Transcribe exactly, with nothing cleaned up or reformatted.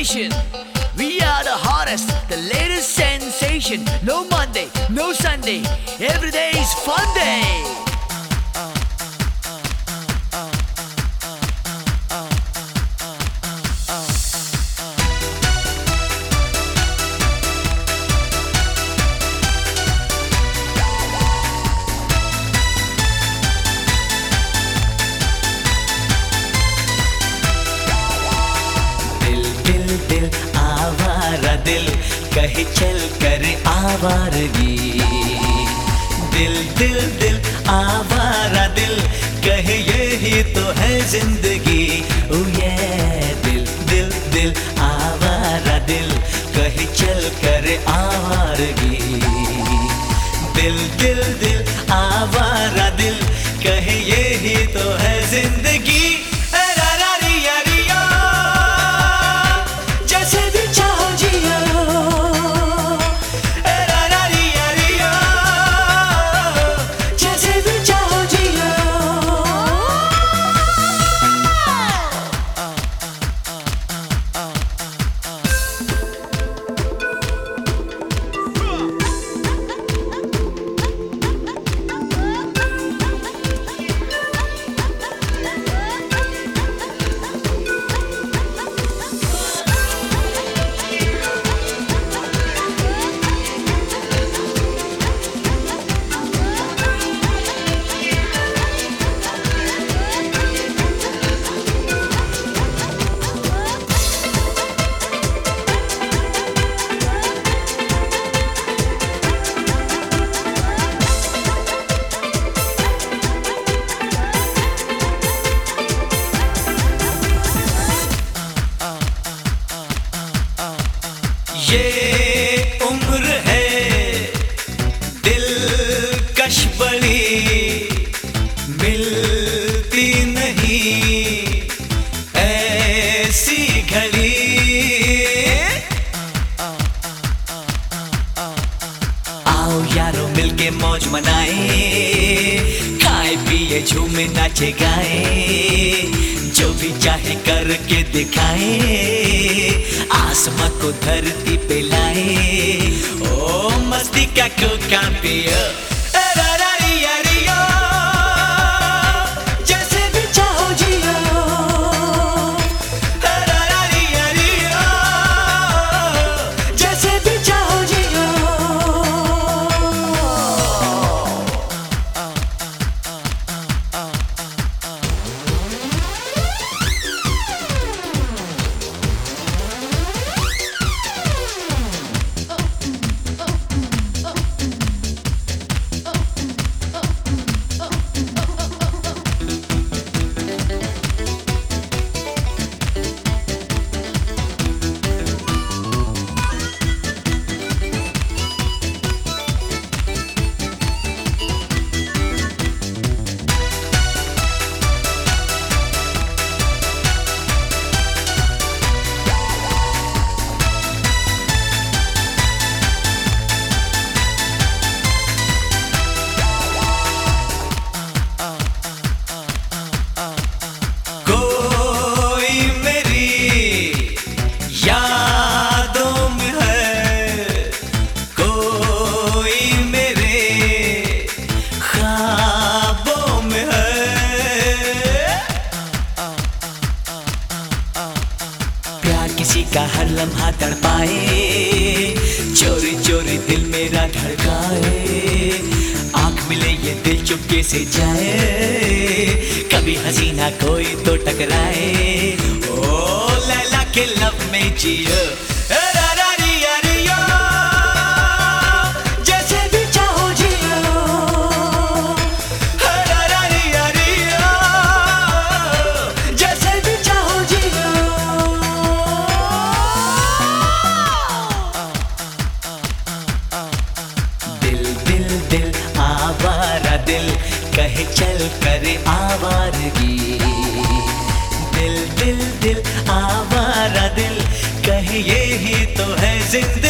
station. We are the hottest, the latest sensation. No Monday, no Sunday, every day is fun day. दिल आवारा दिल कहे चल कर आवारगी। दिल दिल दिल आवारा दिल कहे यही तो है जिंदगी। ओ ये दिल दिल दिल आवारा दिल कहे चल कर आवारगी। दिल दिल दिल आवारा दिल कहे यही तो है जिंदगी। ये उम्र है दिलकश बड़ी मिलती नहीं ऐसी घड़ी। आओ यारों मिलके मौज मनाए, खाए पिए झूमे नाचे गाए, जो भी चाहे करके दिखाए, आसमां को धरती पे लाए। ओ मस्ती का कोका पियो जैसे भी चाहो जियो। जैसे भी चाहो जियो। किसी का हर लम्हा तड़पाए, चोरी चोरी दिल मेरा धड़काए। आंख मिले ये दिल चुपके से जाए, कभी हसीना कोई तो टकराए। ओ लैला के लब में जियो जैसे भी चाहो जियो। जैसे भी चाहो जियो। दिल आवारा दिल कहे चल करे आवारगी। दिल दिल दिल आवारा दिल कहे यही तो है जिंदगी।